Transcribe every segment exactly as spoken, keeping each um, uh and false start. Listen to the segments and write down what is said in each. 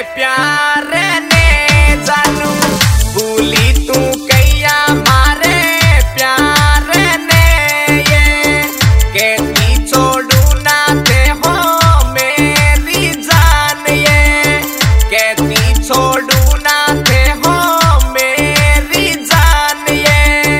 प्यार ने जानू भूली तू कैया मारे प्यार ने ये कहती छोड़ू ना ते हो मेरी जान ये कहती छोड़ू ना ते हो मेरी जान ये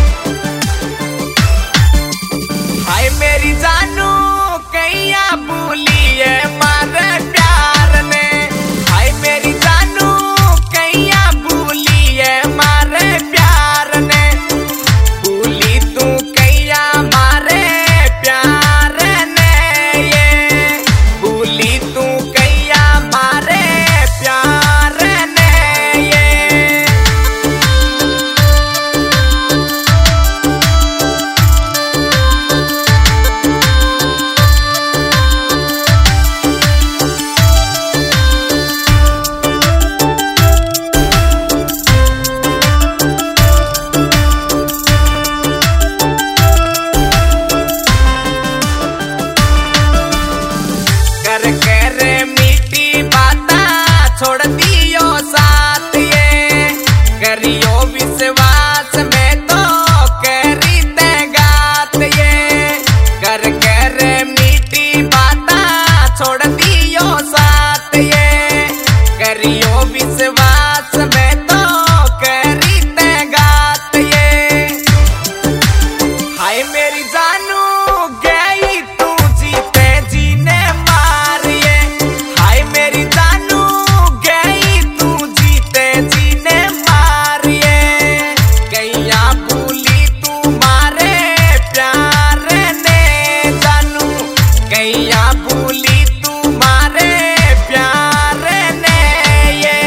हाय मेरी जानू कैया भूली है मारे प्यार ने हाय मेरी जानू कैया भूली है मारे प्यार ने भूली तू कैया मारे प्यार ने ये भूली तू कैया मारे प्यार ने ये कर कर मीठी बाता छोड़ दियो साथ ये करियो विश्वास में तो करी ते गात ये कर कर मीठी बाता छोड़ दियो साथ ये करियो विश्वास में तो करी ते गात ये हाय मेरी जानू गई तू जीते जीने मारिए हाय मेरी जानू गई तू जीते जीने मारिए कैया भूली तू मारे प्यार ने जानू कैया भूली तू मारे प्यार ने ये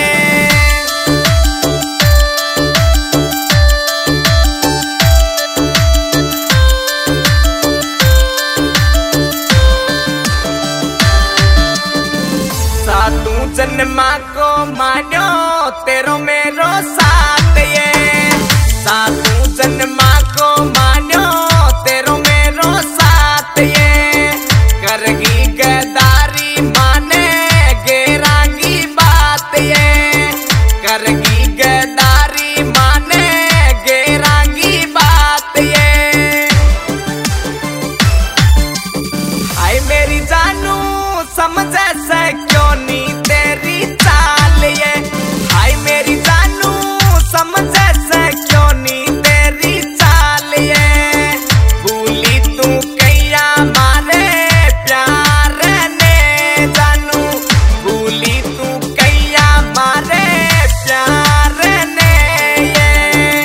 सातू जन्मा को मानो तेरो मेरो साथ ये सातू जन्मा को मानो तेरो मेरो साथ ये करगी गदारी माने गेरांगी बात ये करगी गदारी माने गेरांगी बात ये हाय मेरी जानू समझ से क्यों नी तेरी चाल ये हाय मेरी जानू समझ से क्यों नी तेरी चाल ये भूली तू कैया मारे प्यार ने जानू भूली तू कैया मारे प्यार ने ये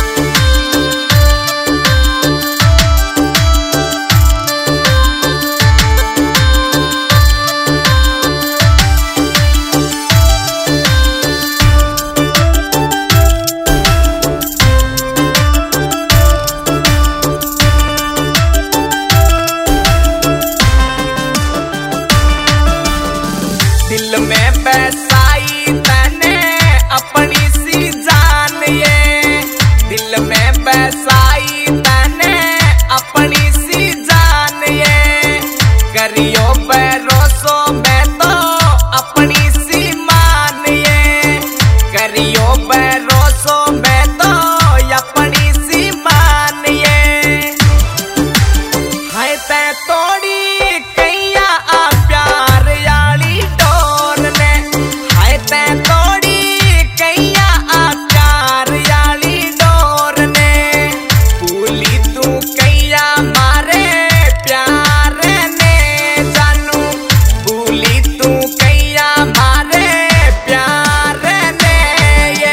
दिल में बसाई तने अपनी सी जान ये दिल में बसाई तने अपनी सी जान ये करियो भरोसो में तो अपनी सी मान ये करियो भरोसो में तो अपनी सी मान ये हाय ते तोड़ी कैया आ प्यार याली डोर ने हाय ते तोड़ी कैया आ प्यार याली डोर ने भूली तू कैया मारे प्यार ने जानू भूली तू कैया मारे प्यार ने ये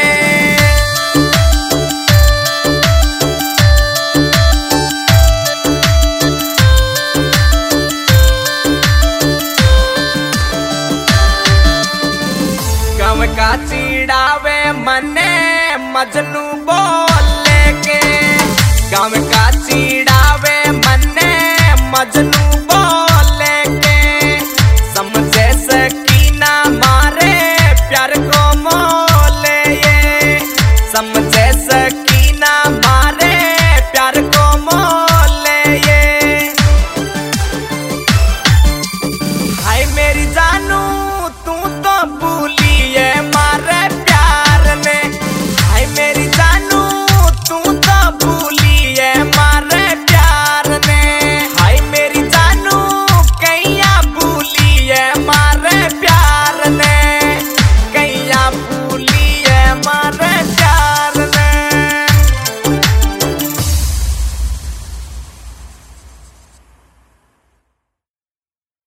गम का चिड़ावे मने मजनू